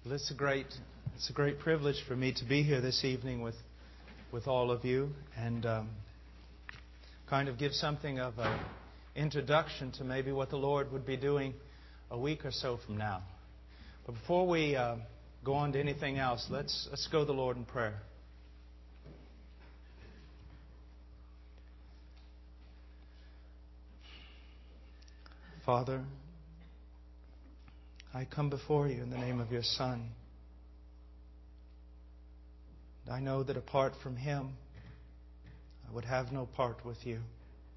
Well, it's a great privilege for me to be here this evening with all of you and kind of give something of an introduction to maybe what the Lord would be doing a week or so from now. But before we go on to anything else, let's go to the Lord in prayer. Father, I come before you in the name of your Son. I know that apart from Him, I would have no part with you.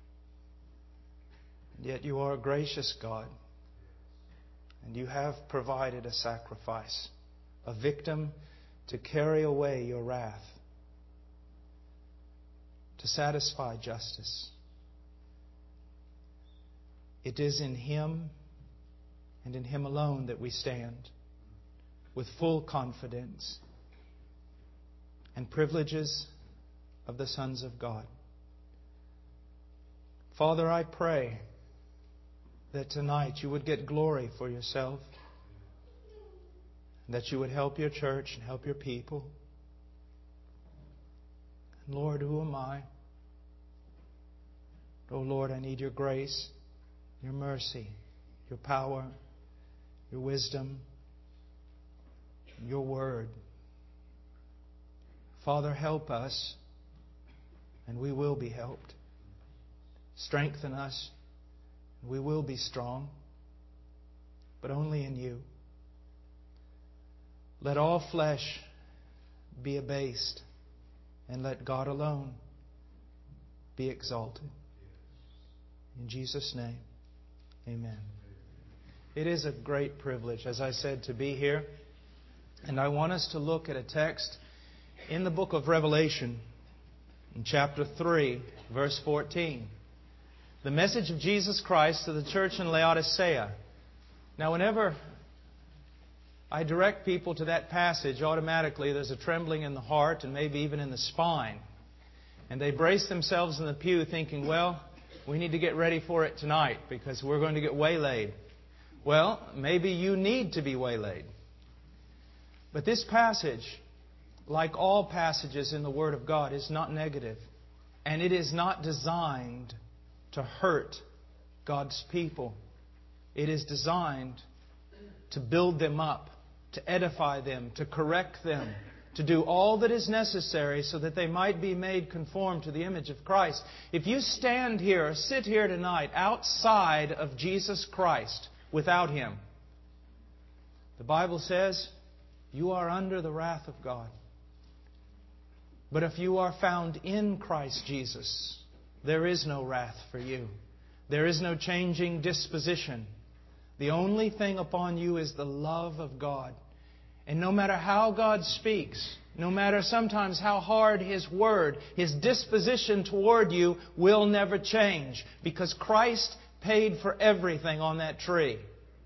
And yet you are a gracious God. And you have provided a sacrifice, a victim to carry away your wrath, to satisfy justice. It is in Him and in Him alone that we stand with full confidence and privileges of the sons of God. Father, I pray that tonight you would get glory for yourself, and that you would help your church and help your people. And Lord, who am I? Oh Lord, I need your grace, your mercy, your power, your wisdom, your word. Father, help us, and we will be helped. Strengthen us, and we will be strong, but only in you. Let all flesh be abased, and let God alone be exalted. In Jesus' name, amen. It is a great privilege, as I said, to be here. And I want us to look at a text in the book of Revelation, in chapter 3, verse 14. The message of Jesus Christ to the church in Laodicea. Now, whenever I direct people to that passage, automatically there's a trembling in the heart and maybe even in the spine. And they brace themselves in the pew thinking, well, we need to get ready for it tonight because we're going to get waylaid. Well, maybe you need to be waylaid. But this passage, like all passages in the Word of God, is not negative. And it is not designed to hurt God's people. It is designed to build them up, to edify them, to correct them, to do all that is necessary so that they might be made conform to the image of Christ. If you stand here or sit here tonight outside of Jesus Christ, without Him, the Bible says you are under the wrath of God. But if you are found in Christ Jesus, there is no wrath for you. There is no changing disposition. The only thing upon you is the love of God. And no matter how God speaks, no matter sometimes how hard His Word, His disposition toward you will never change, because Christ paid for everything on that tree.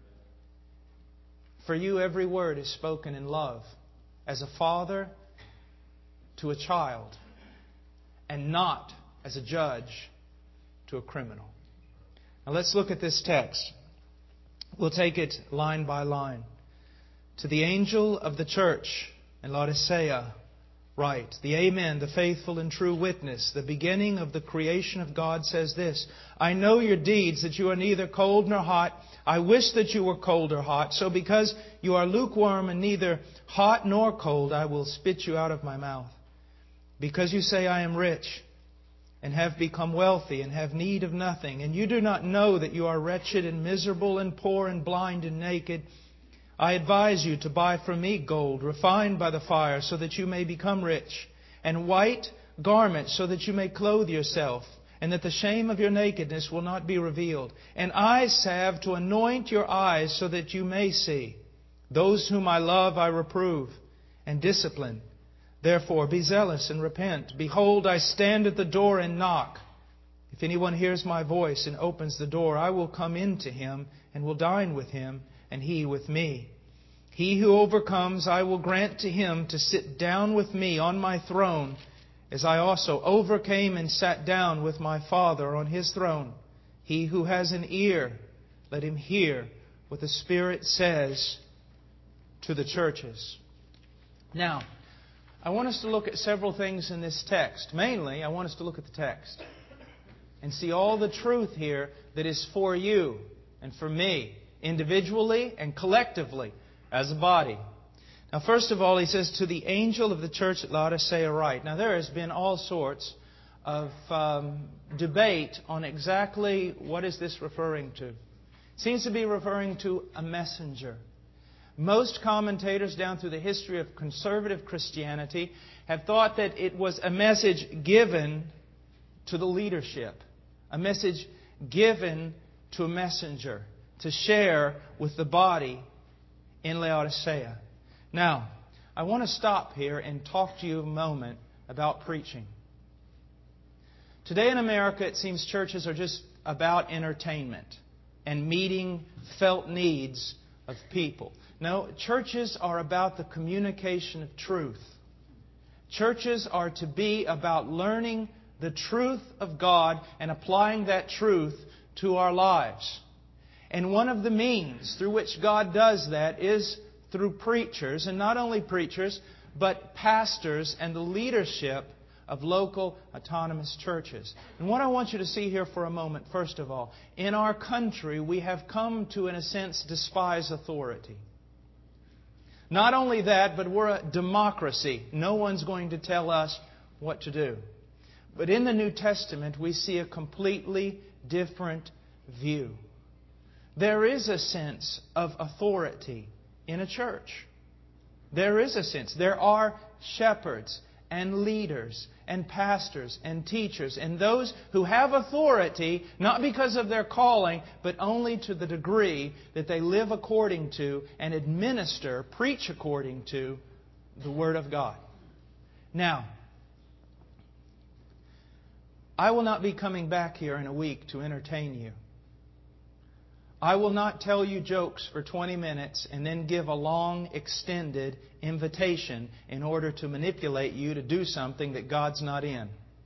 For you, every word is spoken in love, as a father to a child, and not as a judge to a criminal. Now let's look at this text. We'll take it line by line. To the angel of the church in Laodicea, write, the Amen, the faithful and true witness, the beginning of the creation of God, says this: I know your deeds, that you are neither cold nor hot. I wish that you were cold or hot. So because you are lukewarm and neither hot nor cold, I will spit you out of my mouth. Because you say, I am rich, and have become wealthy, and have need of nothing, and you do not know that you are wretched and miserable and poor and blind and naked, I advise you to buy from me gold refined by the fire, so that you may become rich, and white garments, so that you may clothe yourself, and that the shame of your nakedness will not be revealed, and eye salve to anoint your eyes, so that you may see. Those whom I love I reprove and discipline. Therefore be zealous and repent. Behold, I stand at the door and knock. If anyone hears my voice and opens the door, I will come in to him and will dine with him, and he with me. He who overcomes, I will grant to him to sit down with me on my throne, as I also overcame and sat down with my Father on His throne. He who has an ear, let him hear what the Spirit says to the churches. Now, I want us to look at several things in this text. Mainly, I want us to look at the text and see all the truth here that is for you and for me, individually and collectively as a body. Now, first of all, he says, to the angel of the church at Laodicea write. Now, there has been all sorts of debate on exactly what is this referring to. It seems to be referring to a messenger. Most commentators down through the history of conservative Christianity have thought that it was a message given to the leadership, a message given to a messenger to share with the body in Laodicea. Now, I want to stop here and talk to you a moment about preaching. Today in America, it seems churches are just about entertainment and meeting felt needs of people. No, churches are about the communication of truth. Churches are to be about learning the truth of God and applying that truth to our lives. And one of the means through which God does that is through preachers, and not only preachers, but pastors and the leadership of local autonomous churches. And what I want you to see here for a moment, first of all, in our country we have come to, in a sense, despise authority. Not only that, but we're a democracy. No one's going to tell us what to do. But in the New Testament, we see a completely different view. There is a sense of authority in a church. There is a sense. There are shepherds and leaders and pastors and teachers and those who have authority, not because of their calling, but only to the degree that they live according to and administer, preach according to the Word of God. Now, I will not be coming back here in a week to entertain you. I will not tell you jokes for 20 minutes and then give a long, extended invitation in order to manipulate you to do something that God's not in.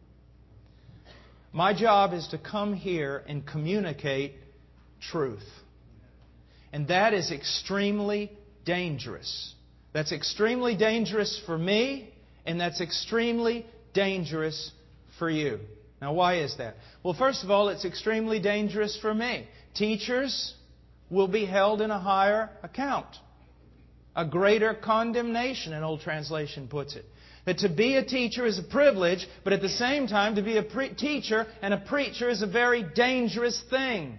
My job is to come here and communicate truth. And that is extremely dangerous. That's extremely dangerous for me, and that's extremely dangerous for you. Now, why is that? Well, first of all, it's extremely dangerous for me. Teachers will be held in a higher account. A greater condemnation, an old translation puts it. That to be a teacher is a privilege, but at the same time, to be a teacher and a preacher is a very dangerous thing.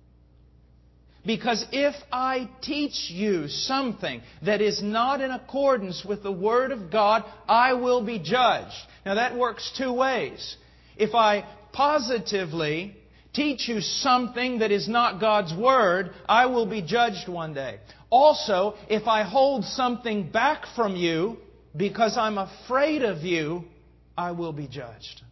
Because if I teach you something that is not in accordance with the Word of God, I will be judged. Now that works two ways. If I positively teach you something that is not God's Word, I will be judged one day. Also, if I hold something back from you because I'm afraid of you, I will be judged.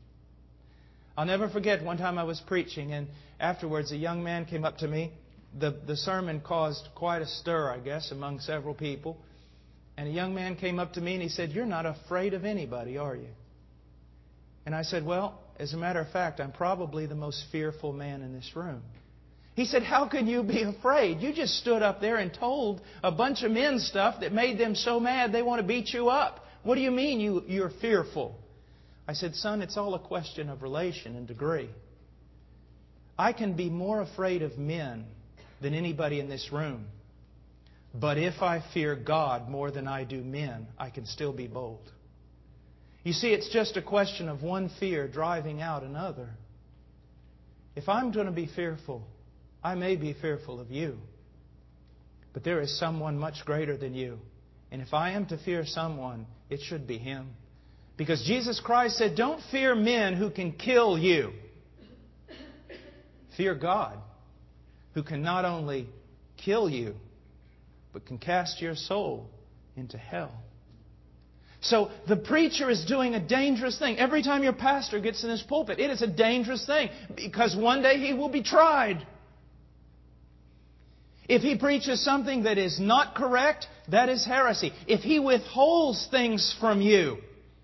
I'll never forget one time I was preaching, and afterwards a young man came up to me. The sermon caused quite a stir, I guess, among several people. And a young man came up to me and he said, "You're not afraid of anybody, are you?" And I said, "Well, as a matter of fact, I'm probably the most fearful man in this room." He said, "How can you be afraid? You just stood up there and told a bunch of men stuff that made them so mad they want to beat you up. What do you mean you're fearful?" I said, "Son, it's all a question of relation and degree. I can be more afraid of men than anybody in this room. But if I fear God more than I do men, I can still be bold." You see, it's just a question of one fear driving out another. If I'm going to be fearful, I may be fearful of you. But there is someone much greater than you. And if I am to fear someone, it should be Him. Because Jesus Christ said, "Don't fear men who can kill you. Fear God, who can not only kill you, but can cast your soul into hell." So the preacher is doing a dangerous thing. Every time your pastor gets in his pulpit, it is a dangerous thing. Because one day he will be tried. If he preaches something that is not correct, that is heresy. If he withholds things from you,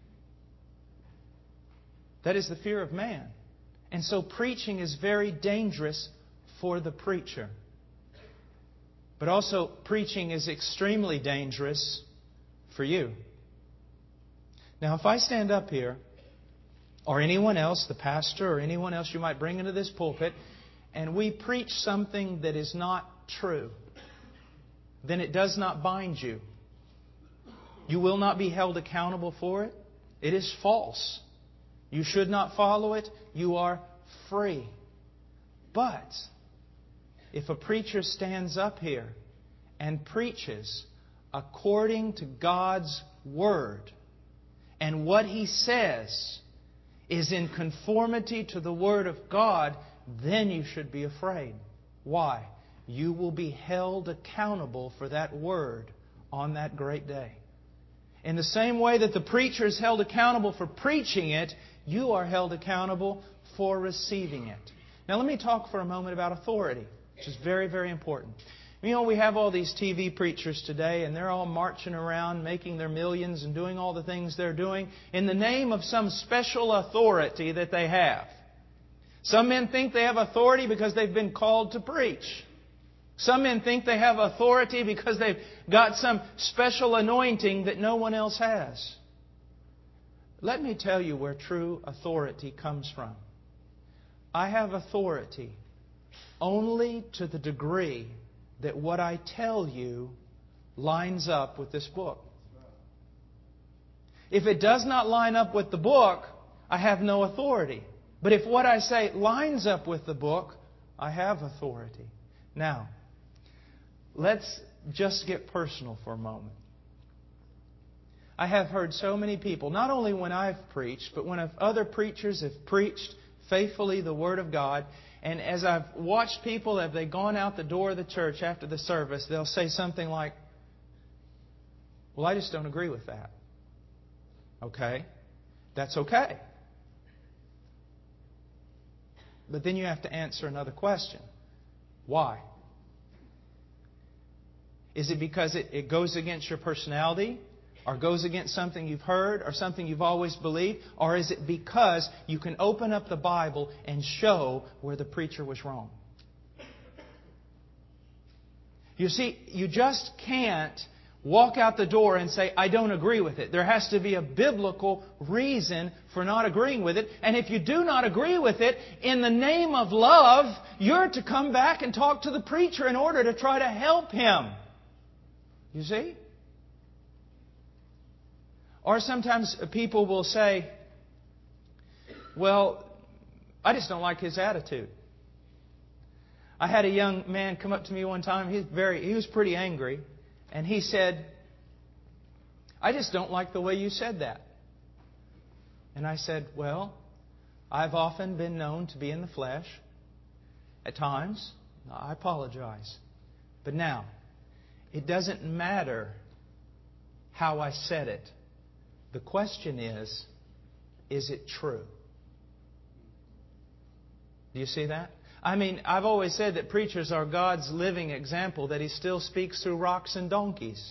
that is the fear of man. And so preaching is very dangerous for the preacher. But also, preaching is extremely dangerous for you. Now, if I stand up here, or anyone else, the pastor or anyone else you might bring into this pulpit, and we preach something that is not true, then it does not bind you. You will not be held accountable for it. It is false. You should not follow it. You are free. But if a preacher stands up here and preaches according to God's Word, and what he says is in conformity to the Word of God, then you should be afraid. Why? You will be held accountable for that Word on that great day. In the same way that the preacher is held accountable for preaching it, you are held accountable for receiving it. Now let me talk for a moment about authority, which is very, very important. You know, we have all these TV preachers today, and they're all marching around, making their millions and doing all the things they're doing in the name of some special authority that they have. Some men think they have authority because they've been called to preach. Some men think they have authority because they've got some special anointing that no one else has. Let me tell you where true authority comes from. I have authority only to the degree that what I tell you lines up with this book. If it does not line up with the book, I have no authority. But if what I say lines up with the book, I have authority. Now, let's just get personal for a moment. I have heard so many people, not only when I've preached, but when other preachers have preached faithfully the Word of God, and as I've watched people, as they've gone out the door of the church after the service, they'll say something like, well, I just don't agree with that. Okay, that's okay. But then you have to answer another question. Why? Is it because it goes against your personality? Or goes against something you've heard? Or something you've always believed? Or is it because you can open up the Bible and show where the preacher was wrong? You see, you just can't walk out the door and say, I don't agree with it. There has to be a biblical reason for not agreeing with it. And if you do not agree with it, in the name of love, you're to come back and talk to the preacher in order to try to help him. You see? Or sometimes people will say, well, I just don't like his attitude. I had a young man come up to me one time. He was pretty angry. And he said, I just don't like the way you said that. And I said, well, I've often been known to be in the flesh. At times. I apologize. But now, it doesn't matter how I said it. The question is it true? Do you see that? I mean, I've always said that preachers are God's living example, that He still speaks through rocks and donkeys.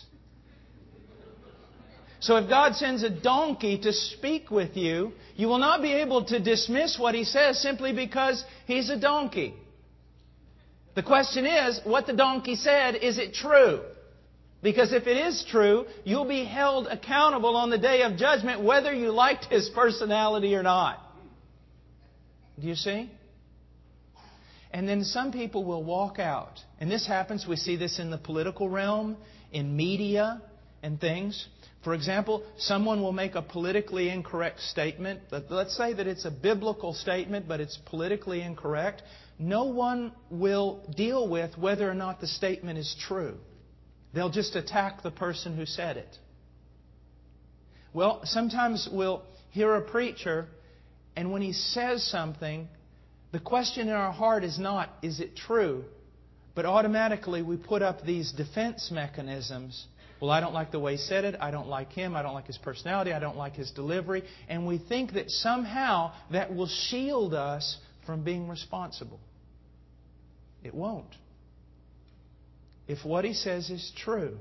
So if God sends a donkey to speak with you, you will not be able to dismiss what He says simply because he's a donkey. The question is, what the donkey said, is it true? Because if it is true, you'll be held accountable on the day of judgment whether you liked his personality or not. Do you see? And then some people will walk out. And this happens, we see this in the political realm, in media and things. For example, someone will make a politically incorrect statement. Let's say that it's a biblical statement, but it's politically incorrect. No one will deal with whether or not the statement is true. They'll just attack the person who said it. Well, sometimes we'll hear a preacher, and when he says something, the question in our heart is not, is it true? But automatically we put up these defense mechanisms. Well, I don't like the way he said it. I don't like him. I don't like his personality. I don't like his delivery. And we think that somehow that will shield us from being responsible. It won't. If what he says is true,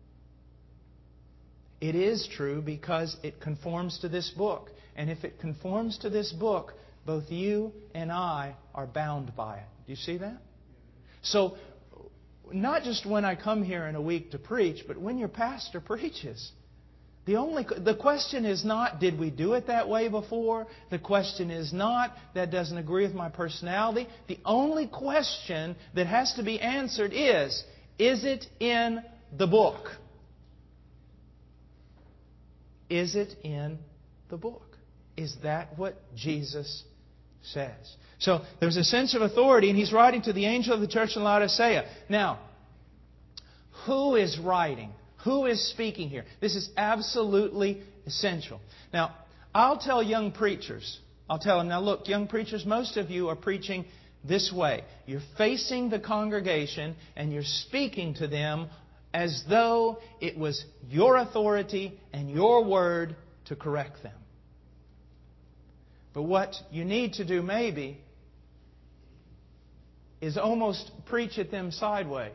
it is true because it conforms to this book. And if it conforms to this book, both you and I are bound by it. Do you see that? So, not just when I come here in a week to preach, but when your pastor preaches. The question is not, did we do it that way before? The question is not, that doesn't agree with my personality. The only question that has to be answered is it in the book? Is it in the book? Is that what Jesus says? So there's a sense of authority, and He's writing to the angel of the church in Laodicea. Now, who is writing? Who is speaking here? This is absolutely essential. Now, I'll tell young preachers, I'll tell them, now look, young preachers, most of you are preaching this way. You're facing the congregation and you're speaking to them as though it was your authority and your word to correct them. But what you need to do maybe is almost preach at them sideways.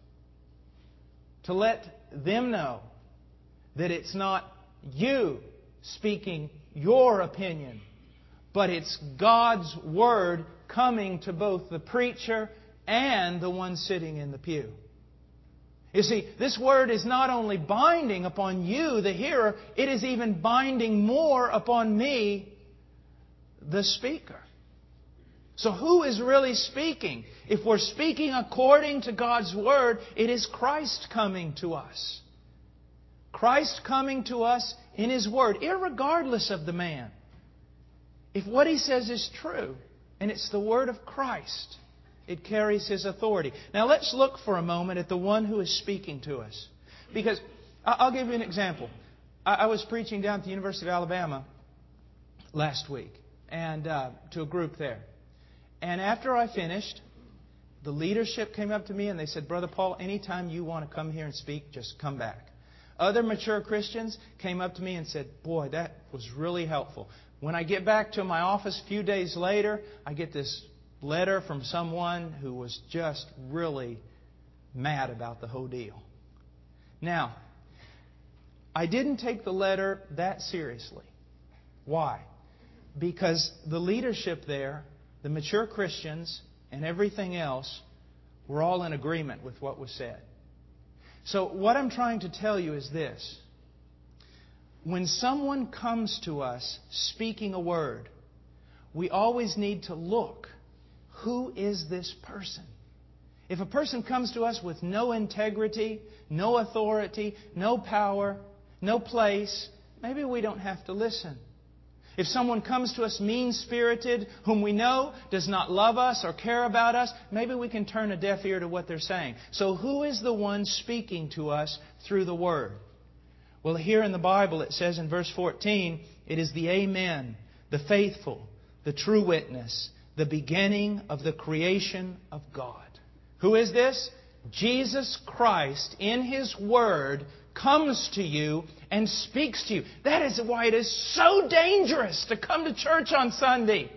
To let them know that it's not you speaking your opinion, but it's God's Word coming to both the preacher and the one sitting in the pew. You see, this Word is not only binding upon you, the hearer, it is even binding more upon me, the speaker. So who is really speaking? If we're speaking according to God's Word, it is Christ coming to us. Christ coming to us in His Word, irregardless of the man. If what he says is true, and it's the Word of Christ, it carries His authority. Now let's look for a moment at the one who is speaking to us. Because I'll give you an example. I was preaching down at the University of Alabama last week, and to a group there. And after I finished, the leadership came up to me and they said, Brother Paul, anytime you want to come here and speak, just come back. Other mature Christians came up to me and said, boy, that was really helpful. When I get back to my office a few days later, I get this letter from someone who was just really mad about the whole deal. Now, I didn't take the letter that seriously. Why? Because the leadership there, the mature Christians and everything else, were all in agreement with what was said. So what I'm trying to tell you is this. When someone comes to us speaking a word, we always need to look. Who is this person? If a person comes to us with no integrity, no authority, no power, no place, maybe we don't have to listen. If someone comes to us mean-spirited, whom we know does not love us or care about us, maybe we can turn a deaf ear to what they're saying. So who is the one speaking to us through the Word? Well, here in the Bible it says in verse 14, it is the Amen, the faithful, the true witness, the beginning of the creation of God. Who is this? Jesus Christ in His Word comes to you and speaks to you. That is why it is so dangerous to come to church on Sunday.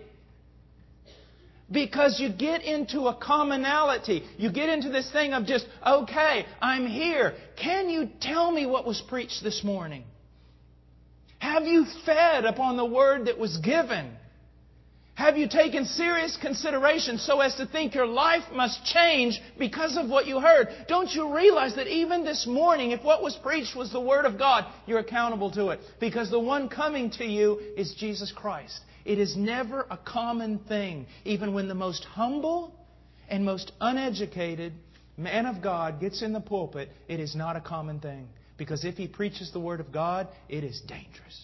Because you get into a commonality. You get into this thing of just, okay, I'm here. Can you tell me what was preached this morning? Have you fed upon the word that was given? Have you taken serious consideration so as to think your life must change because of what you heard? Don't you realize that even this morning, if what was preached was the Word of God, you're accountable to it? Because the one coming to you is Jesus Christ. It is never a common thing. Even when the most humble and most uneducated man of God gets in the pulpit, it is not a common thing. Because if he preaches the Word of God, it is dangerous.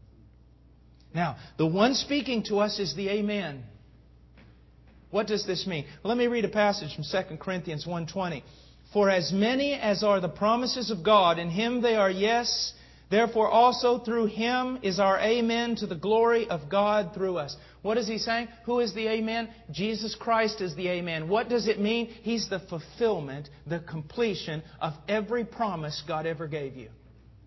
Now, the one speaking to us is the Amen. What does this mean? Well, let me read a passage from 2 Corinthians 1:20. For as many as are the promises of God, in Him they are yes. Therefore also through Him is our Amen to the glory of God through us. What is he saying? Who is the Amen? Jesus Christ is the Amen. What does it mean? He's the fulfillment, the completion of every promise God ever gave you.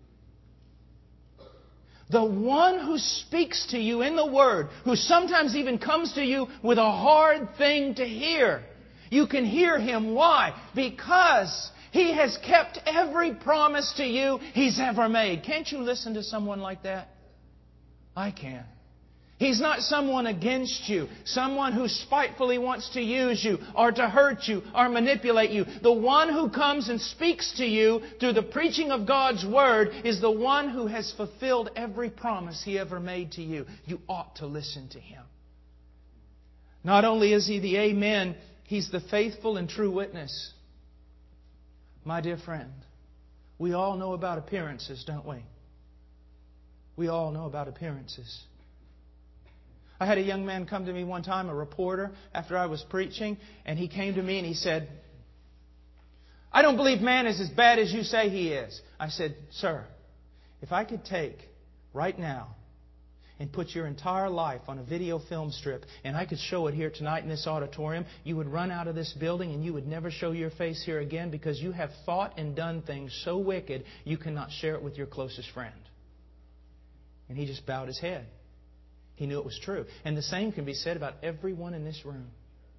The one who speaks to you in the Word, who sometimes even comes to you with a hard thing to hear. You can hear Him. Why? Because He has kept every promise to you He's ever made. Can't you listen to someone like that? I can. He's not someone against you, someone who spitefully wants to use you or to hurt you or manipulate you. The one who comes and speaks to you through the preaching of God's Word is the one who has fulfilled every promise He ever made to you. You ought to listen to Him. Not only is He the Amen, He's the faithful and true witness. My dear friend, we all know about appearances, don't we? We all know about appearances. I had a young man come to me one time, a reporter, after I was preaching, and he came to me and he said, "I don't believe man is as bad as you say he is." I said, "Sir, if I could take right now and put your entire life on a video film strip and I could show it here tonight in this auditorium, you would run out of this building and you would never show your face here again because you have thought and done things so wicked you cannot share it with your closest friend." And he just bowed his head. He knew it was true. And the same can be said about everyone in this room.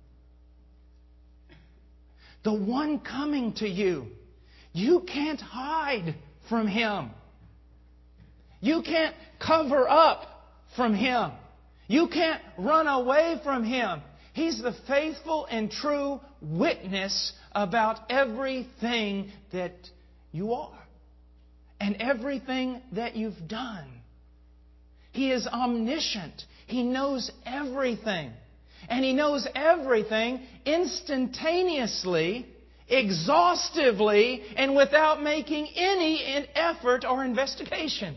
The one coming to you, you can't hide from Him. You can't cover up from Him. You can't run away from Him. He's the faithful and true witness about everything that you are and everything that you've done. He is omniscient. He knows everything. And He knows everything instantaneously, exhaustively, and without making any effort or investigation.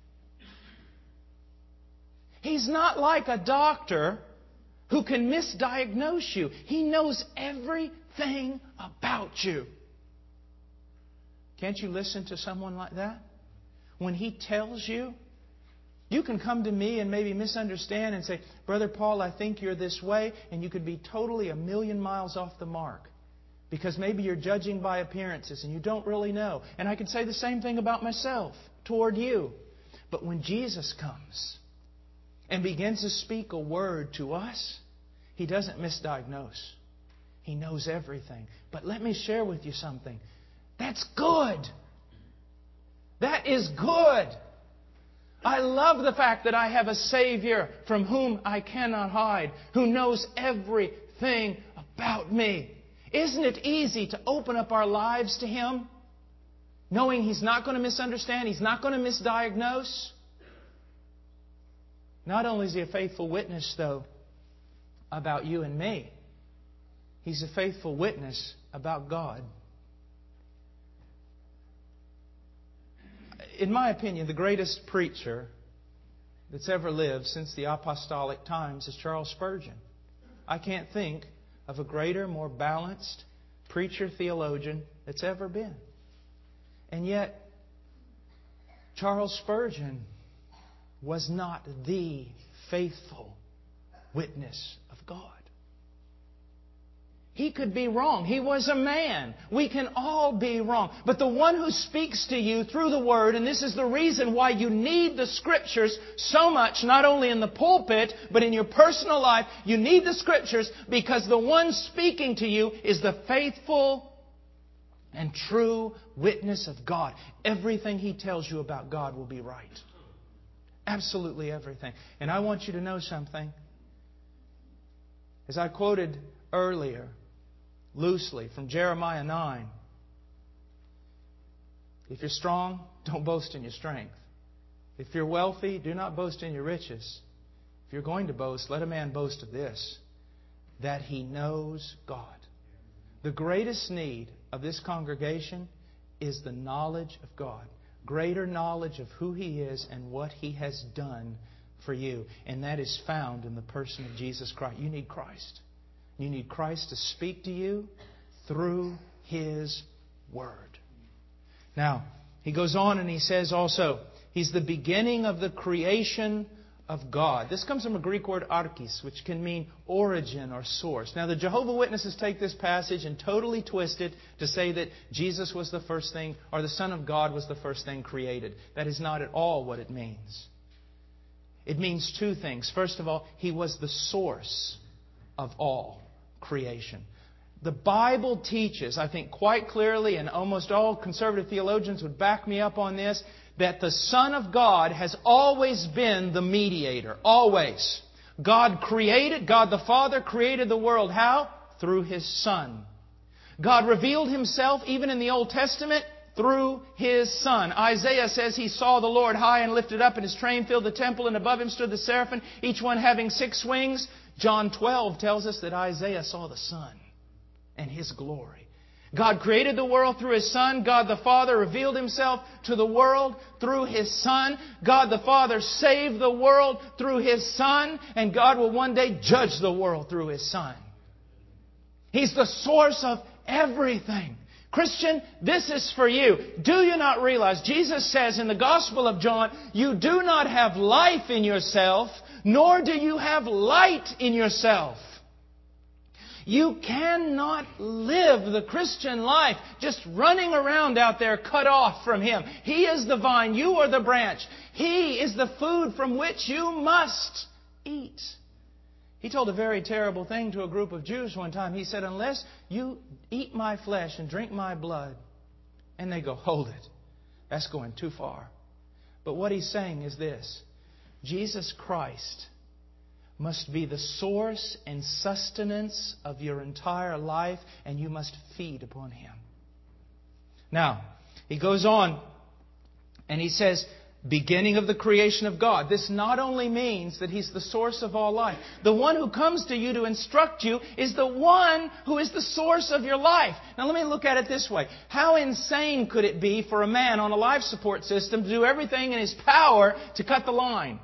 He's not like a doctor who can misdiagnose you. He knows everything about you. Can't you listen to someone like that? When he tells you, you can come to me and maybe misunderstand and say, "Brother Paul, I think you're this way," and you could be totally a million miles off the mark. Because maybe you're judging by appearances and you don't really know. And I could say the same thing about myself toward you. But when Jesus comes and begins to speak a word to us, He doesn't misdiagnose. He knows everything. But let me share with you something. That's good. That is good. I love the fact that I have a Savior from whom I cannot hide, who knows everything about me. Isn't it easy to open up our lives to Him, knowing He's not going to misunderstand, He's not going to misdiagnose? Not only is He a faithful witness, though, about you and me, He's a faithful witness about God. In my opinion, the greatest preacher that's ever lived since the apostolic times is Charles Spurgeon. I can't think of a greater, more balanced preacher, theologian that's ever been. And yet, Charles Spurgeon was not the faithful witness of God. He could be wrong. He was a man. We can all be wrong. But the one who speaks to you through the Word, and this is the reason why you need the Scriptures so much, not only in the pulpit, but in your personal life, you need the Scriptures because the one speaking to you is the faithful and true witness of God. Everything He tells you about God will be right. Absolutely everything. And I want you to know something. As I quoted earlier, loosely from Jeremiah 9. If you're strong, don't boast in your strength. If you're wealthy, do not boast in your riches. If you're going to boast, let a man boast of this, that he knows God. The greatest need of this congregation is the knowledge of God. Greater knowledge of who He is and what He has done for you. And that is found in the person of Jesus Christ. You need Christ. You need Christ to speak to you through His Word. Now, he goes on and he says also, He's the beginning of the creation of God. This comes from a Greek word archis, which can mean origin or source. Now, the Jehovah's Witnesses take this passage and totally twist it to say that Jesus was the first thing, or the Son of God was the first thing created. That is not at all what it means. It means two things. First of all, He was the source of all creation. The Bible teaches, I think quite clearly, and almost all conservative theologians would back me up on this, that the Son of God has always been the mediator. Always. God the Father created the world. How? Through His Son. God revealed Himself, even in the Old Testament, through His Son. Isaiah says He saw the Lord high and lifted up, and His train filled the temple, and above Him stood the seraphim, each one having 6 wings. John 12 tells us that Isaiah saw the Son and His glory. God created the world through His Son. God the Father revealed Himself to the world through His Son. God the Father saved the world through His Son. And God will one day judge the world through His Son. He's the source of everything. Christian, this is for you. Do you not realize, Jesus says in the Gospel of John, you do not have life in yourself, nor do you have light in yourself. You cannot live the Christian life just running around out there cut off from Him. He is the vine, you are the branch. He is the food from which you must eat. He told a very terrible thing to a group of Jews one time. He said, unless you eat my flesh and drink my blood. And they go, hold it. That's going too far. But what He's saying is this. Jesus Christ must be the source and sustenance of your entire life, and you must feed upon Him. Now, He goes on and He says, beginning of the creation of God. This not only means that He's the source of all life. The one who comes to you to instruct you is the one who is the source of your life. Now let me look at it this way. How insane could it be for a man on a life support system to do everything in his power to cut the line?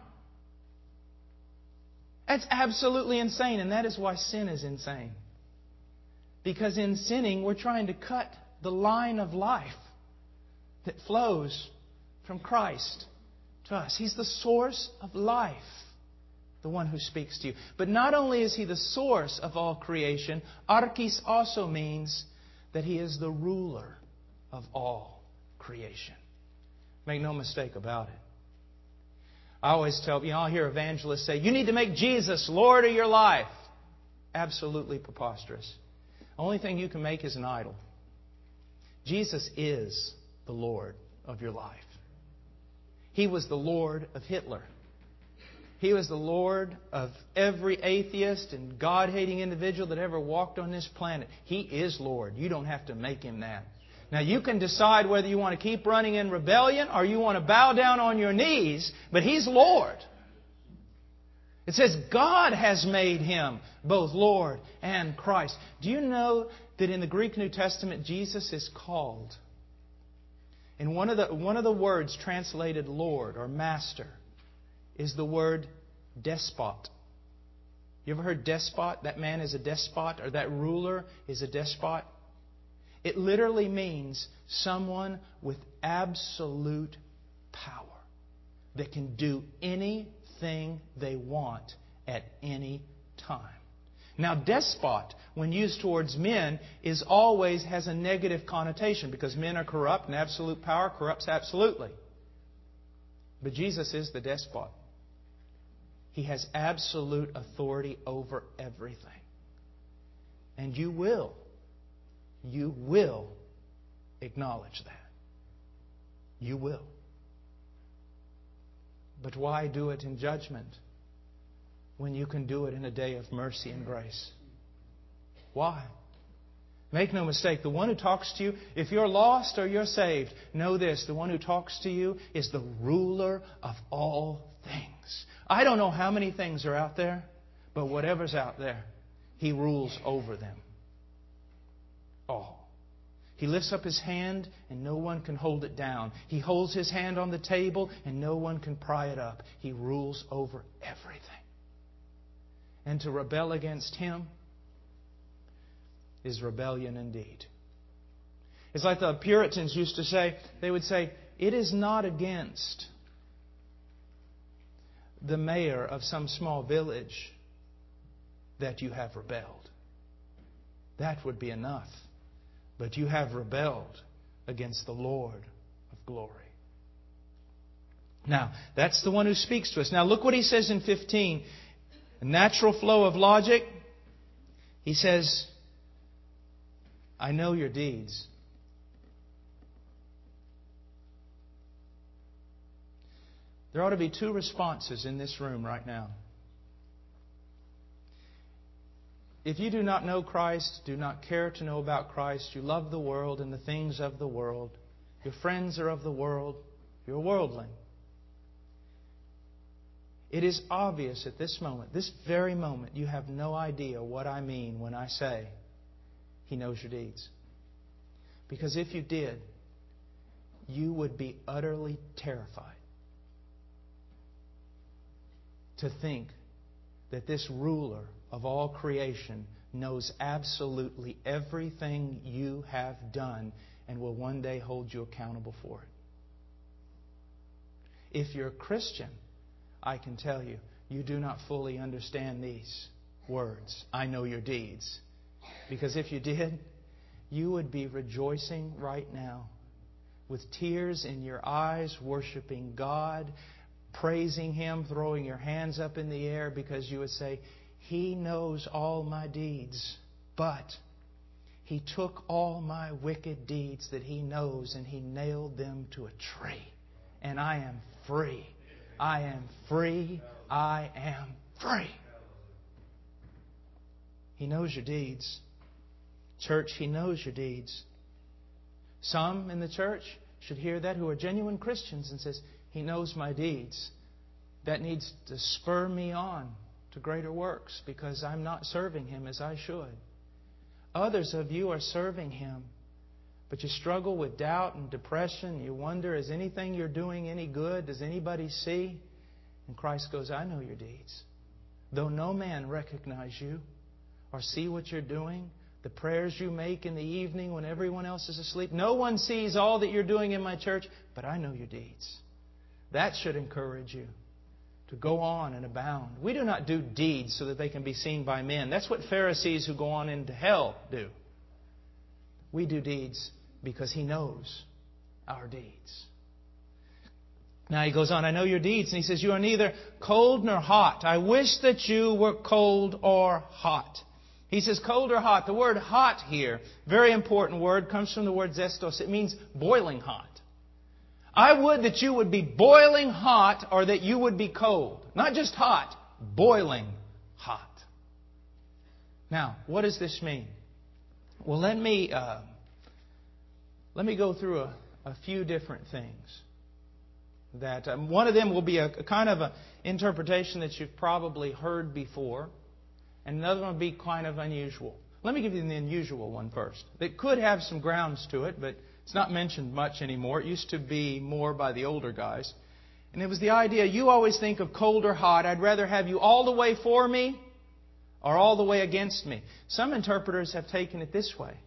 That's absolutely insane, and that is why sin is insane. Because in sinning, we're trying to cut the line of life that flows from Christ to us. He's the source of life, the one who speaks to you. But not only is He the source of all creation, archis also means that He is the ruler of all creation. Make no mistake about it. I always tell, I'll hear evangelists say, you need to make Jesus Lord of your life. Absolutely preposterous. The only thing you can make is an idol. Jesus is the Lord of your life. He was the Lord of Hitler. He was the Lord of every atheist and God-hating individual that ever walked on this planet. He is Lord. You don't have to make Him that. Now you can decide whether you want to keep running in rebellion or you want to bow down on your knees, but He's Lord. It says God has made Him both Lord and Christ. Do you know that in the Greek New Testament Jesus is called? And one of the words translated Lord or Master is the word despot. You ever heard despot? That man is a despot, or that ruler is a despot. It literally means someone with absolute power that can do anything they want at any time. Now, despot, when used towards men, always has a negative connotation because men are corrupt and absolute power corrupts absolutely. But Jesus is the despot. He has absolute authority over everything. And you will acknowledge that. You will. But why do it in judgment when you can do it in a day of mercy and grace? Why? Make no mistake, the one who talks to you, if you're lost or you're saved, know this, the one who talks to you is the ruler of all things. I don't know how many things are out there, but whatever's out there, He rules over them. All. He lifts up His hand and no one can hold it down. He holds His hand on the table and no one can pry it up. He rules over everything. And to rebel against Him is rebellion indeed. It's like the Puritans used to say. They would say, it is not against the mayor of some small village that you have rebelled. That would be enough. But you have rebelled against the Lord of glory. Now, that's the one who speaks to us. Now, look what He says in 15. A natural flow of logic. He says, I know your deeds. There ought to be two responses in this room right now. If you do not know Christ, do not care to know about Christ, you love the world and the things of the world, your friends are of the world, you're a worldling. It is obvious at this moment, this very moment, you have no idea what I mean when I say He knows your deeds. Because if you did, you would be utterly terrified to think that this ruler of all creation knows absolutely everything you have done and will one day hold you accountable for it. If you're a Christian, I can tell you, you do not fully understand these words, I know your deeds. Because if you did, you would be rejoicing right now with tears in your eyes, worshiping God, praising Him, throwing your hands up in the air, because you would say, He knows all my deeds, but He took all my wicked deeds that He knows and He nailed them to a tree. And I am free. I am free. I am free. He knows your deeds. Church, He knows your deeds. Some in the church should hear that who are genuine Christians and says, He knows my deeds. That needs to spur me on to greater works because I'm not serving Him as I should. Others of you are serving Him, but you struggle with doubt and depression. You wonder, is anything you're doing any good? Does anybody see? And Christ goes, I know your deeds. Though no man recognize you or see what you're doing, the prayers you make in the evening when everyone else is asleep, no one sees all that you're doing in my church, but I know your deeds. That should encourage you to go on and abound. We do not do deeds so that they can be seen by men. That's what Pharisees who go on into hell do. We do deeds because He knows our deeds. Now He goes on, I know your deeds. And He says, you are neither cold nor hot. I wish that you were cold or hot. He says cold or hot. The word hot here, very important word, comes from the word zestos. It means boiling hot. I would that you would be boiling hot or that you would be cold. Not just hot, boiling hot. Now, what does this mean? Well, let me go through a few different things. That one of them will be a kind of an interpretation that you've probably heard before, and another one will be kind of unusual. Let me give you the unusual one first. That could have some grounds to it, but it's not mentioned much anymore. It used to be more by the older guys. And it was the idea, you always think of cold or hot. I'd rather have you all the way for me or all the way against me. Some interpreters have taken it this way.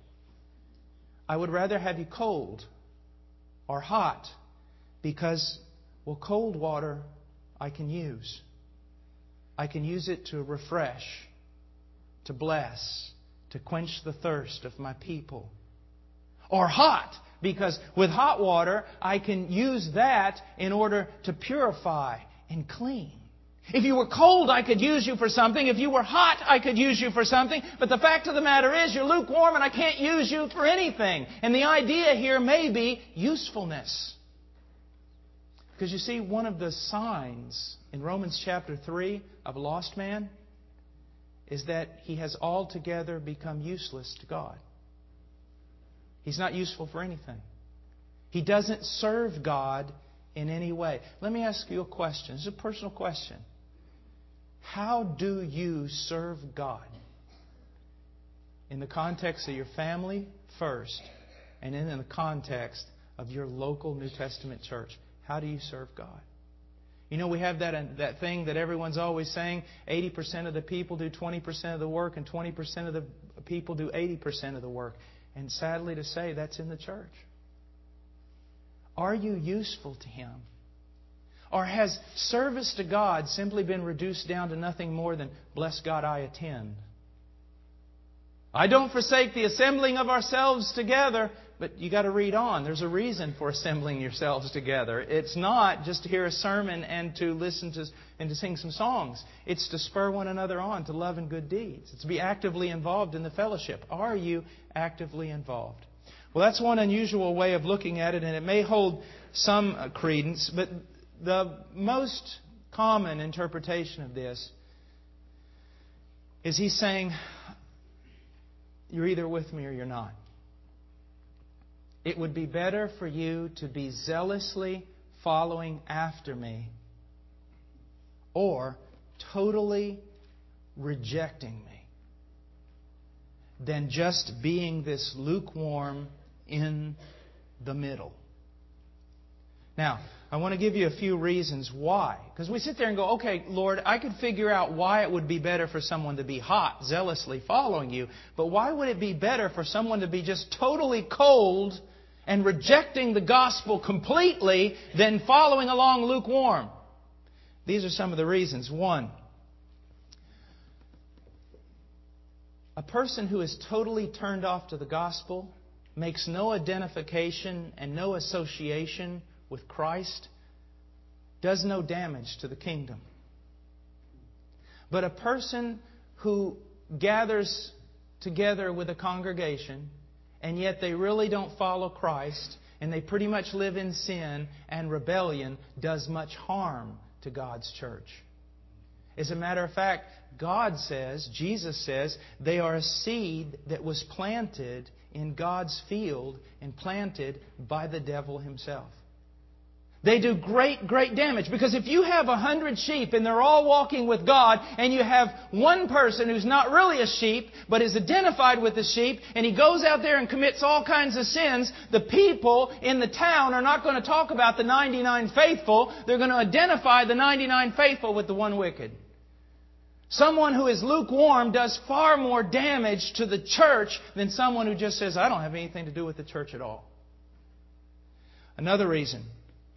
I would rather have you cold or hot because, well, cold water I can use. I can use it to refresh, to bless, to quench the thirst of my people. Or hot, because with hot water, I can use that in order to purify and clean. If you were cold, I could use you for something. If you were hot, I could use you for something. But the fact of the matter is, you're lukewarm and I can't use you for anything. And the idea here may be usefulness. Because you see, one of the signs in Romans chapter 3 of a lost man is that he has altogether become useless to God. He's not useful for anything. He doesn't serve God in any way. Let me ask you a question. This is a personal question. How do you serve God? In the context of your family first, and in the context of your local New Testament church. How do you serve God? You know, we have that thing that everyone's always saying, 80% of the people do 20% of the work and 20% of the people do 80% of the work. And sadly to say, that's in the church. Are you useful to Him? Or has service to God simply been reduced down to nothing more than, bless God, I attend? I don't forsake the assembling of ourselves together. But you got to read on. There's a reason for assembling yourselves together. It's not just to hear a sermon and to listen to and to sing some songs. It's to spur one another on to love and good deeds. It's to be actively involved in the fellowship. Are you actively involved? Well, that's one unusual way of looking at it, and it may hold some credence, but the most common interpretation of this is He's saying, you're either with me or you're not. It would be better for you to be zealously following after me or totally rejecting me than just being this lukewarm in the middle. Now, I want to give you a few reasons why. Because we sit there and go, okay, Lord, I could figure out why it would be better for someone to be hot, zealously following you. But why would it be better for someone to be just totally cold and rejecting the gospel completely than following along lukewarm? These are some of the reasons. One, a person who is totally turned off to the gospel makes no identification and no association with Christ, does no damage to the kingdom. But a person who gathers together with a congregation and yet they really don't follow Christ and they pretty much live in sin and rebellion does much harm to God's church. As a matter of fact, God says, Jesus says, they are a seed that was planted in God's field and planted by the devil himself. They do great, great damage. Because if you have 100 sheep and they're all walking with God, and you have one person who's not really a sheep, but is identified with the sheep, and he goes out there and commits all kinds of sins, the people in the town are not going to talk about the 99 faithful. They're going to identify the 99 faithful with the one wicked. Someone who is lukewarm does far more damage to the church than someone who just says, I don't have anything to do with the church at all. Another reason.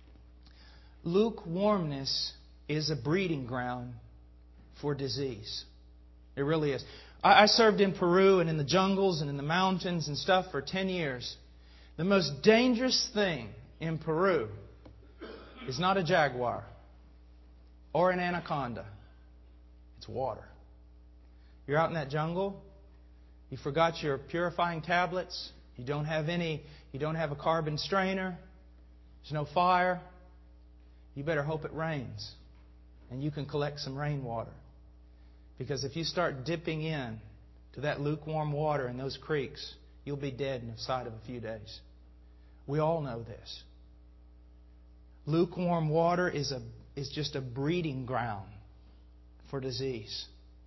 Lukewarmness is a breeding ground for disease. It really is. I served in Peru and in the jungles and in the mountains and stuff for 10 years. The most dangerous thing in Peru is not a jaguar or an anaconda. It's water. You're out in that jungle. You forgot your purifying tablets. You don't have a carbon strainer. There's no fire. You better hope it rains and you can collect some rainwater. Because if you start dipping in to that lukewarm water in those creeks, you'll be dead in the sight of a few days. We all know this. Lukewarm water is just a breeding ground for disease.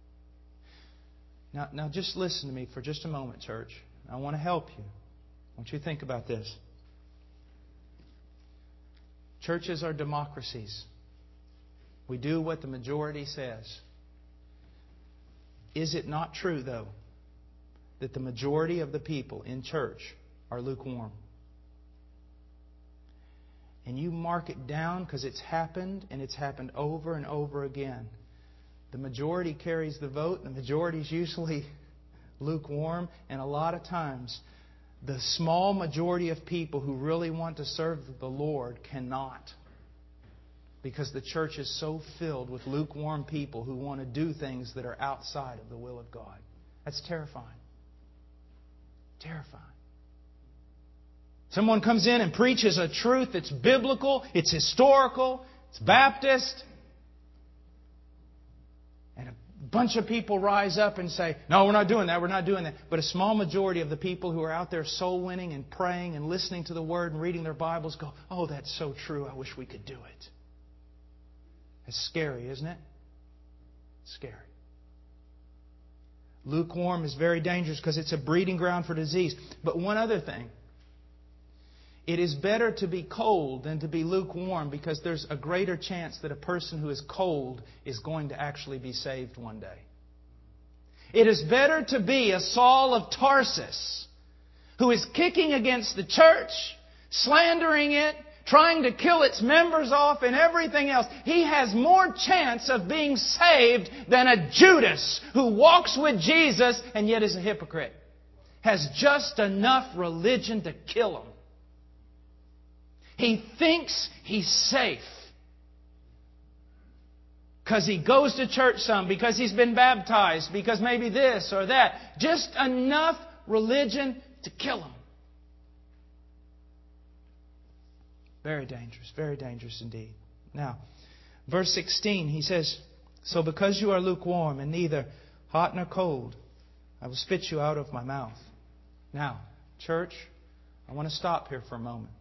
Now just listen to me for just a moment, church. I want to help you. I want you to think about this. Churches are democracies. We do what the majority says. Is it not true, though, that the majority of the people in church are lukewarm? And you mark it down because it's happened, and it's happened over and over again. The majority carries the vote. The majority is usually lukewarm, and a lot of times the small majority of people who really want to serve the Lord cannot. Because the church is so filled with lukewarm people who want to do things that are outside of the will of God. That's terrifying. Terrifying. Someone comes in and preaches a truth that's biblical, it's historical, it's Baptist. And a bunch of people rise up and say, no, we're not doing that, we're not doing that. But a small majority of the people who are out there soul winning and praying and listening to the Word and reading their Bibles go, oh, that's so true, I wish we could do it. It's scary, isn't it? It's scary. Lukewarm is very dangerous because it's a breeding ground for disease. But one other thing. It is better to be cold than to be lukewarm because there's a greater chance that a person who is cold is going to actually be saved one day. It is better to be a Saul of Tarsus who is kicking against the church, slandering it, trying to kill its members off and everything else. He has more chance of being saved than a Judas who walks with Jesus and yet is a hypocrite. has just enough religion to kill him. He thinks he's safe because he goes to church some, because he's been baptized, because maybe this or that. Just enough religion to kill him. Very dangerous indeed. Now, verse 16, he says, "So because you are lukewarm and neither hot nor cold, I will spit you out of my mouth." Now, church, I want to stop here for a moment.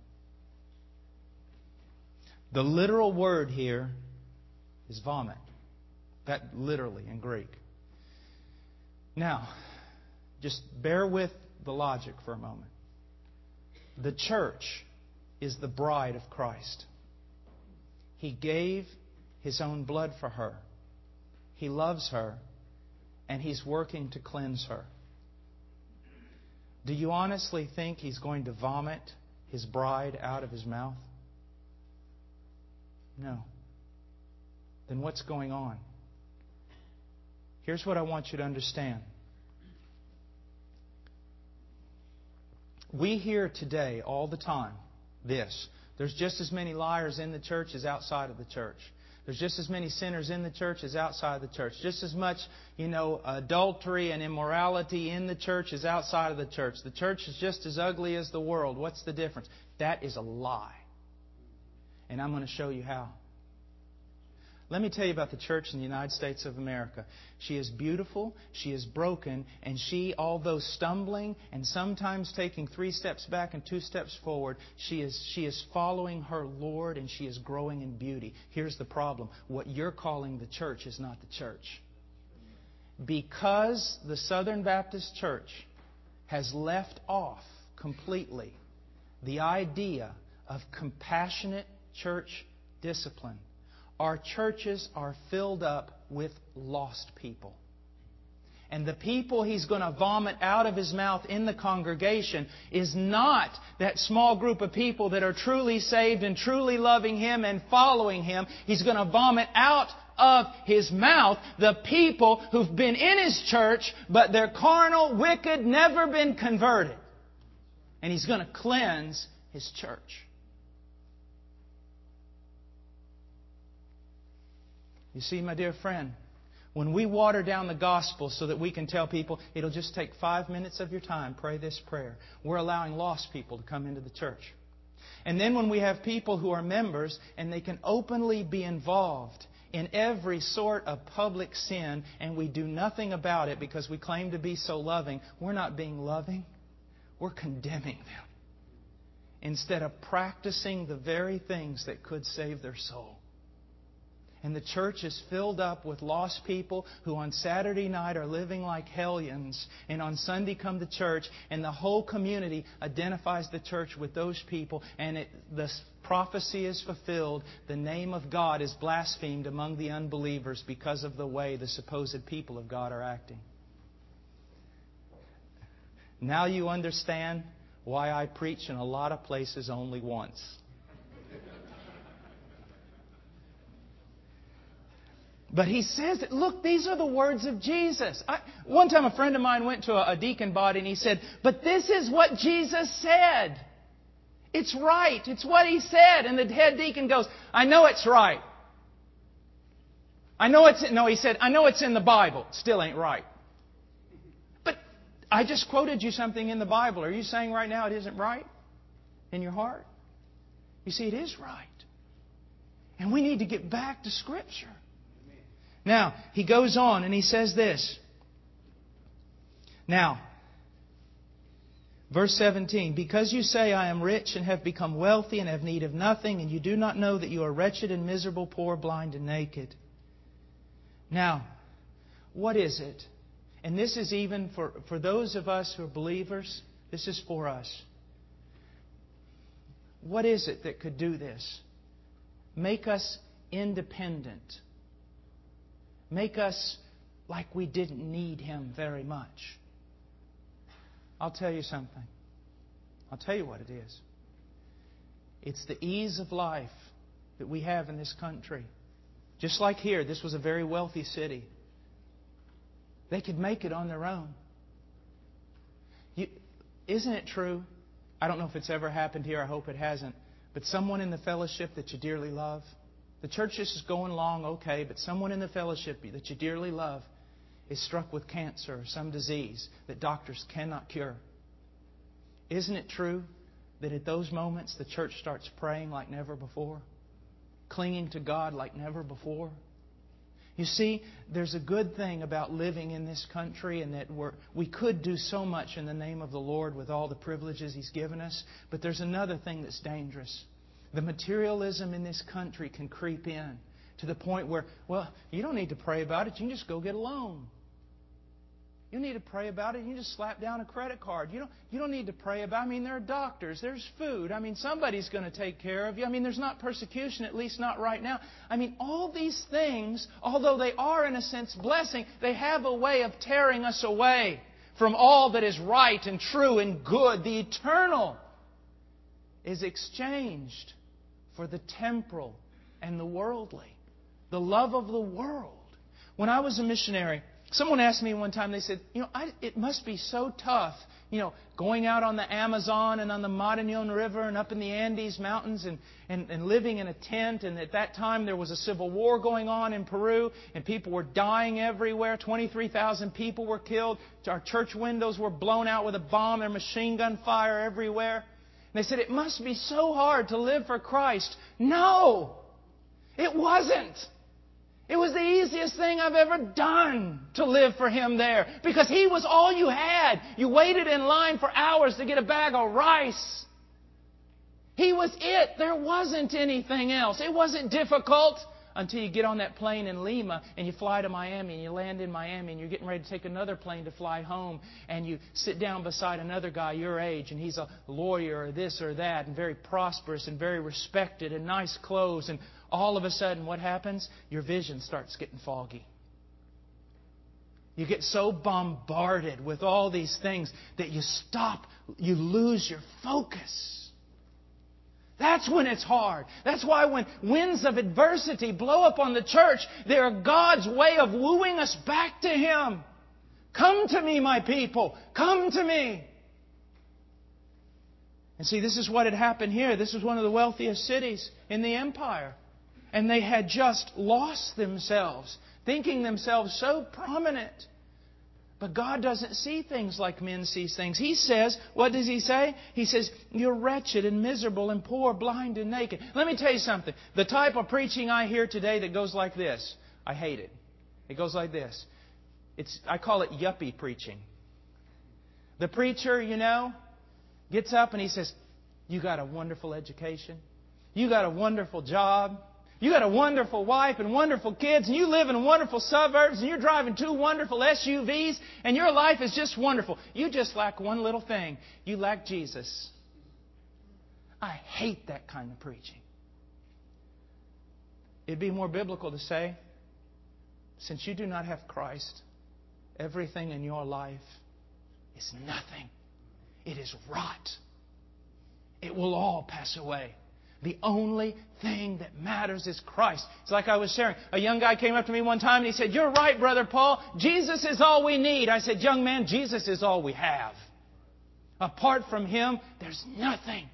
The literal word here is vomit. That literally in Greek. Now, just bear with the logic for a moment. The church is the bride of Christ. He gave His own blood for her. He loves her, and He's working to cleanse her. Do you honestly think He's going to vomit His bride out of His mouth? No. Then what's going on? Here's what I want you to understand. We hear today all the time this. There's just as many liars in the church as outside of the church. There's just as many sinners in the church as outside the church. Just as much, adultery and immorality in the church as outside of the church. The church is just as ugly as the world. What's the difference? That is a lie. And I'm going to show you how. Let me tell you about the church in the United States of America. She is beautiful, she is broken, and she, although stumbling and sometimes taking 3 steps back and 2 steps forward, she is following her Lord and she is growing in beauty. Here's the problem. What you're calling the church is not the church. Because the Southern Baptist Church has left off completely the idea of compassionate church discipline, our churches are filled up with lost people. And the people He's going to vomit out of His mouth in the congregation is not that small group of people that are truly saved and truly loving Him and following Him. He's going to vomit out of His mouth the people who've been in His church, but they're carnal, wicked, never been converted. And He's going to cleanse His church. You see, my dear friend, when we water down the gospel so that we can tell people, it'll just take 5 minutes of your time, pray this prayer, we're allowing lost people to come into the church. And then when we have people who are members and they can openly be involved in every sort of public sin and we do nothing about it because we claim to be so loving, we're not being loving, we're condemning them instead of practicing the very things that could save their soul. And the church is filled up with lost people who on Saturday night are living like hellions and on Sunday come to church, and the whole community identifies the church with those people, and the prophecy is fulfilled. The name of God is blasphemed among the unbelievers because of the way the supposed people of God are acting. Now you understand why I preach in a lot of places only once. But He says, look, these are the words of Jesus. One time a friend of mine went to a deacon body and he said, but this is what Jesus said. It's right. It's what He said. And the head deacon goes, I know it's right. He said, I know it's in the Bible. It still ain't right. But I just quoted you something in the Bible. Are you saying right now it isn't right in your heart? You see, it is right. And we need to get back to Scripture. Now, he goes on and he says this. Now, verse 17, because you say, I am rich and have become wealthy and have need of nothing, and you do not know that you are wretched and miserable, poor, blind, and naked. Now, what is it? And this is even for those of us who are believers, this is for us. What is it that could do this? Make us independent. Make us like we didn't need Him very much. I'll tell you something. I'll tell you what it is. It's the ease of life that we have in this country. Just like here, this was a very wealthy city. They could make it on their own. Isn't it true? I don't know if it's ever happened here. I hope it hasn't. But someone in the fellowship that you dearly love, the church just is going along okay, but someone in the fellowship that you dearly love is struck with cancer or some disease that doctors cannot cure. Isn't it true that at those moments the church starts praying like never before? Clinging to God like never before? You see, there's a good thing about living in this country, and that we could do so much in the name of the Lord with all the privileges He's given us. But there's another thing that's dangerous. The materialism in this country can creep in to the point where, well, you don't need to pray about it. You can just go get a loan. You don't need to pray about it. You can just slap down a credit card. You don't need to pray about it. I mean, there are doctors. There's food. I mean, somebody's going to take care of you. I mean, there's not persecution, at least not right now. I mean, all these things, although they are in a sense blessing, they have a way of tearing us away from all that is right and true and good. The eternal is exchanged for the temporal and the worldly. The love of the world. When I was a missionary, someone asked me one time, they said, it must be so tough, going out on the Amazon and on the Marañón River and up in the Andes Mountains and living in a tent. And at that time there was a civil war going on in Peru and people were dying everywhere. 23,000 people were killed. Our church windows were blown out with a bomb. There was machine gun fire everywhere. And they said, it must be so hard to live for Christ. No, it wasn't. It was the easiest thing I've ever done to live for Him there. Because He was all you had. You waited in line for hours to get a bag of rice. He was it. There wasn't anything else. It wasn't difficult until you get on that plane in Lima and you fly to Miami and you land in Miami and you're getting ready to take another plane to fly home and you sit down beside another guy your age and he's a lawyer or this or that and very prosperous and very respected and nice clothes, and all of a sudden what happens? Your vision starts getting foggy. You get so bombarded with all these things that you lose your focus. That's when it's hard. That's why when winds of adversity blow up on the church, they are God's way of wooing us back to Him. Come to me, my people. Come to me. And see, this is what had happened here. This was one of the wealthiest cities in the empire. And they had just lost themselves, thinking themselves so prominent. But God doesn't see things like men see things. He says, what does He say? He says, you're wretched and miserable and poor, blind and naked. Let me tell you something. The type of preaching I hear today that goes like this, I hate it. It goes like this. I call it yuppie preaching. The preacher, gets up and he says, you got a wonderful education. You got a wonderful job. You got a wonderful wife and wonderful kids, and you live in wonderful suburbs, and you're driving 2 wonderful SUVs, and your life is just wonderful. You just lack one little thing. You lack Jesus. I hate that kind of preaching. It'd be more biblical to say, since you do not have Christ, everything in your life is nothing. It is rot. It will all pass away. The only thing that matters is Christ. It's like I was sharing. A young guy came up to me one time and he said, you're right, Brother Paul. Jesus is all we need. I said, young man, Jesus is all we have. Apart from Him, there's nothing.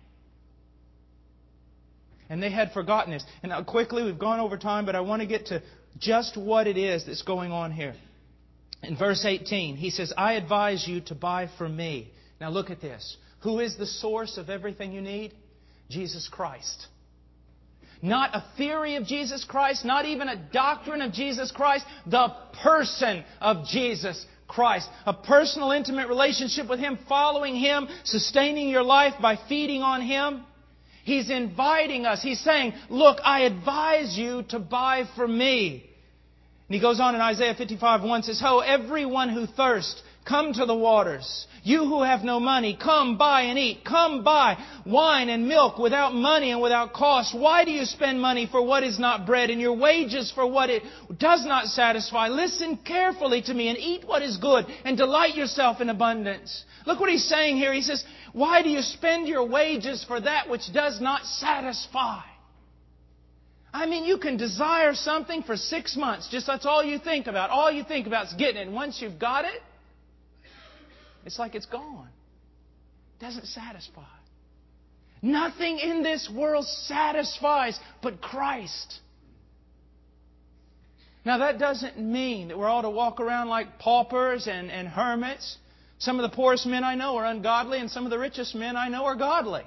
And they had forgotten this. And now quickly, we've gone over time, but I want to get to just what it is that's going on here. In verse 18, he says, I advise you to buy from me. Now look at this. Who is the source of everything you need? Jesus Christ. Not a theory of Jesus Christ, not even a doctrine of Jesus Christ, the person of Jesus Christ. A personal, intimate relationship with Him, following Him, sustaining your life by feeding on Him. He's inviting us. He's saying, look, I advise you to buy from me. And He goes on in Isaiah 55:1 says, Ho, everyone who thirsts, come to the waters. You who have no money, come buy and eat. Come buy wine and milk without money and without cost. Why do you spend money for what is not bread and your wages for what it does not satisfy? Listen carefully to me and eat what is good and delight yourself in abundance. Look what He's saying here. He says, why do you spend your wages for that which does not satisfy? I mean, you can desire something for 6 months. Just that's all you think about. All you think about is getting it. And once you've got it, it's like it's gone. Doesn't satisfy. Nothing in this world satisfies but Christ. Now that doesn't mean that we're all to walk around like paupers and hermits. Some of the poorest men I know are ungodly, and some of the richest men I know are godly.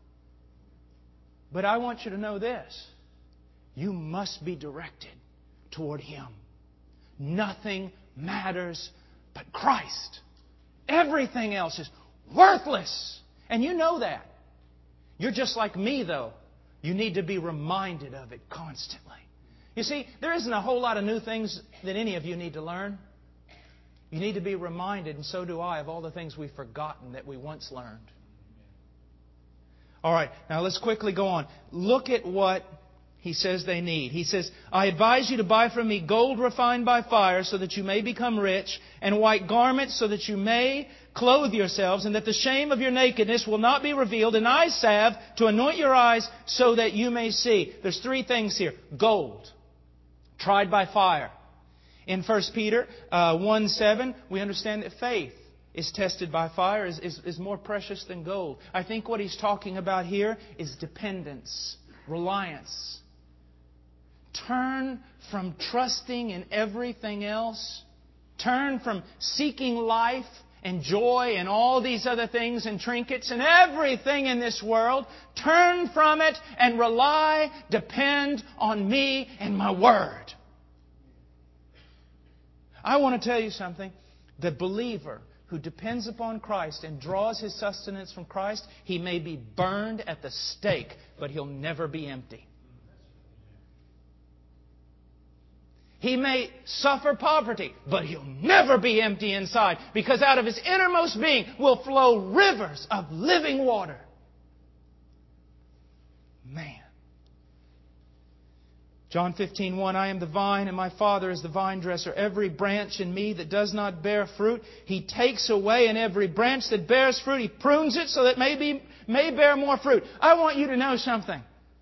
But I want you to know this. You must be directed toward Him. Nothing matters but Christ. Everything else is worthless. And you know that. You're just like me, though. You need to be reminded of it constantly. You see, there isn't a whole lot of new things that any of you need to learn. You need to be reminded, and so do I, of all the things we've forgotten that we once learned. All right, now let's quickly go on. Look at what he says they need. He says, I advise you to buy from me gold refined by fire so that you may become rich, and white garments so that you may clothe yourselves, and that the shame of your nakedness will not be revealed, and eye salve to anoint your eyes so that you may see. There's three things here. Gold, tried by fire. In 1 Peter 1:7, we understand that faith is tested by fire, is more precious than gold. I think what he's talking about here is dependence, reliance. Turn from trusting in everything else. Turn from seeking life and joy and all these other things and trinkets and everything in this world. Turn from it and rely, depend on me and my Word. I want to tell you something. The believer who depends upon Christ and draws his sustenance from Christ, he may be burned at the stake, but he'll never be empty. He may suffer poverty, but he'll never be empty inside, because out of his innermost being will flow rivers of living water. Man. John 15:1, I am the vine and my Father is the vine dresser. Every branch in me that does not bear fruit, He takes away, and every branch that bears fruit, He prunes it so that it may bear more fruit. I want you to know something.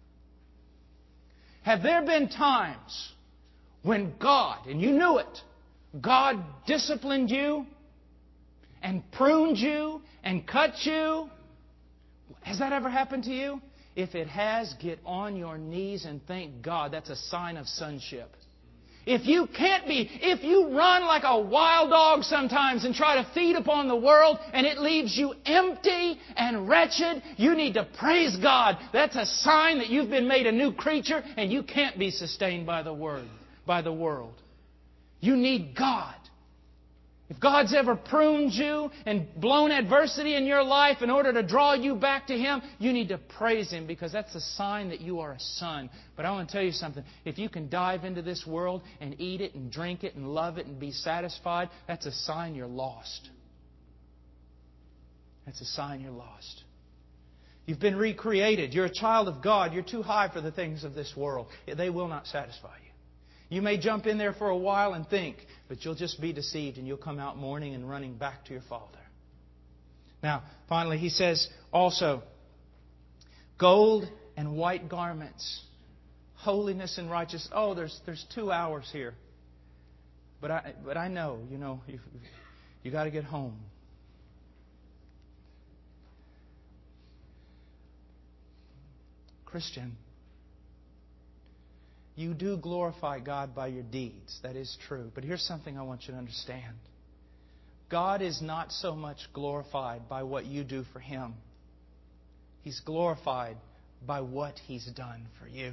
Have there been times when God, and you knew it, God disciplined you and pruned you and cut you? Has that ever happened to you? If it has, get on your knees and thank God. That's a sign of sonship. If you run like a wild dog sometimes and try to feed upon the world and it leaves you empty and wretched, you need to praise God. That's a sign that you've been made a new creature and you can't be sustained by the world. You need God. If God's ever pruned you and blown adversity in your life in order to draw you back to Him, you need to praise Him, because that's a sign that you are a son. But I want to tell you something. If you can dive into this world and eat it and drink it and love it and be satisfied, that's a sign you're lost. That's a sign you're lost. You've been recreated. You're a child of God. You're too high for the things of this world. They will not satisfy you. You may jump in there for a while and think, but you'll just be deceived and you'll come out mourning and running back to your Father. Now, finally, he says also, gold and white garments, holiness and righteousness. Oh, there's 2 hours here. But I know, you got to get home. Christian, you do glorify God by your deeds. That is true. But here's something I want you to understand. God is not so much glorified by what you do for Him. He's glorified by what He's done for you.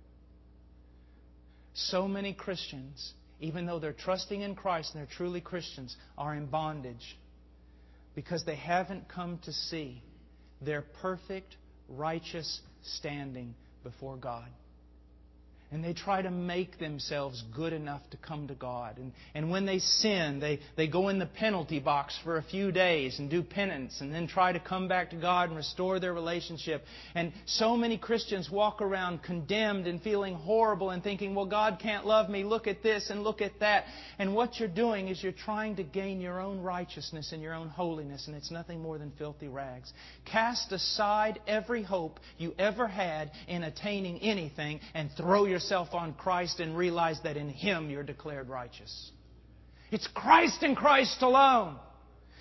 So many Christians, even though they're trusting in Christ and they're truly Christians, are in bondage because they haven't come to see their perfect, righteous standing before God. And they try to make themselves good enough to come to God. And when they sin, they go in the penalty box for a few days and do penance and then try to come back to God and restore their relationship. And so many Christians walk around condemned and feeling horrible and thinking, well, God can't love me. Look at this and look at that. And what you're doing is you're trying to gain your own righteousness and your own holiness, and it's nothing more than filthy rags. Cast aside every hope you ever had in attaining anything and throw yourself on Christ and realize that in Him you're declared righteous. It's Christ and Christ alone.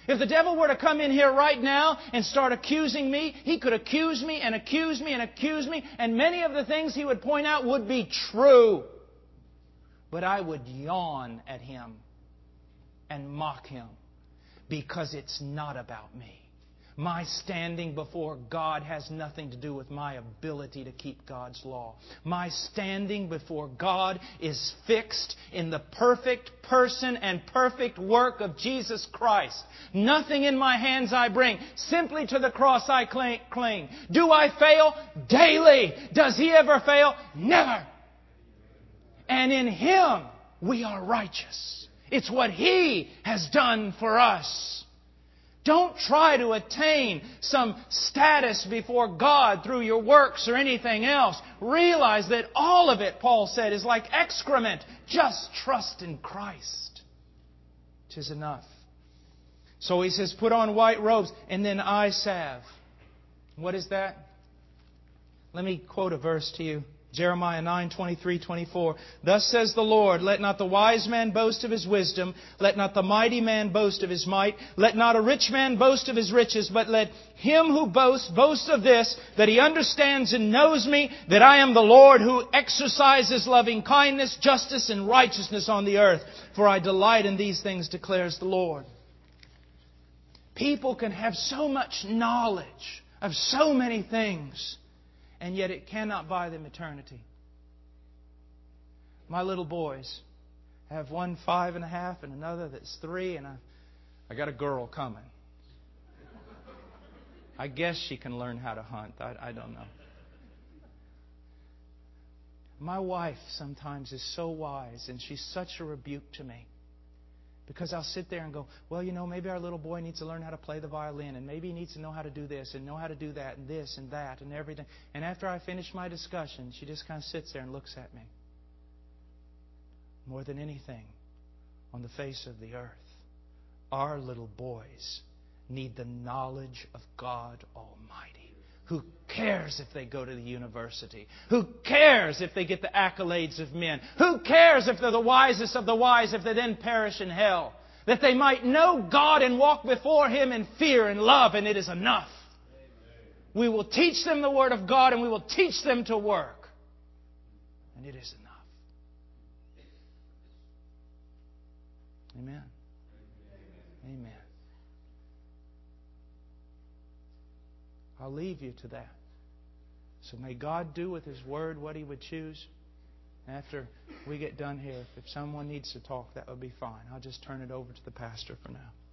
If the devil were to come in here right now and start accusing me, he could accuse me and accuse me and accuse me, and many of the things he would point out would be true. But I would yawn at him and mock him because it's not about me. My standing before God has nothing to do with my ability to keep God's law. My standing before God is fixed in the perfect person and perfect work of Jesus Christ. Nothing in my hands I bring. Simply to the cross I cling. Do I fail? Daily. Does He ever fail? Never. And in Him we are righteous. It's what He has done for us. Don't try to attain some status before God through your works or anything else. Realize that all of it, Paul said, is like excrement. Just trust in Christ. 'Tis enough. So he says, put on white robes and then eye salve. What is that? Let me quote a verse to you. Jeremiah 9:23-24. Thus says the Lord, let not the wise man boast of his wisdom, let not the mighty man boast of his might, let not a rich man boast of his riches, but let him who boasts boast of this, that he understands and knows me, that I am the Lord who exercises loving kindness, justice, and righteousness on the earth. For I delight in these things, declares the Lord. People can have so much knowledge of so many things, and yet it cannot buy them eternity. My little boys have one 5.5 and another that's 3, and I got a girl coming. I guess she can learn how to hunt. I don't know. My wife sometimes is so wise, and she's such a rebuke to me. Because I'll sit there and go, well, maybe our little boy needs to learn how to play the violin, and maybe he needs to know how to do this and know how to do that and this and that and everything. And after I finish my discussion, she just kind of sits there and looks at me. More than anything on the face of the earth, our little boys need the knowledge of God Almighty. Who cares if they go to the university? Who cares if they get the accolades of men? Who cares if they're the wisest of the wise, if they then perish in hell? That they might know God and walk before Him in fear and love, and it is enough. We will teach them the Word of God, and we will teach them to work. And it is enough. Amen. Amen. I'll leave you to that. So may God do with His Word what He would choose. After we get done here, if someone needs to talk, that would be fine. I'll just turn it over to the pastor for now.